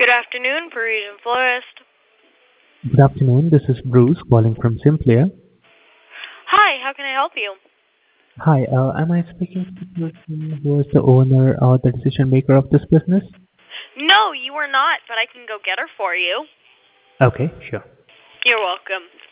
Good afternoon, Parisian Florist. Good afternoon. This is Bruce calling from Simplia. Hi, how can I help you? Hi, am I speaking to the person who is the owner or the decision maker of this business? No, you are not, but I can go get her for you. Okay, sure. You're welcome.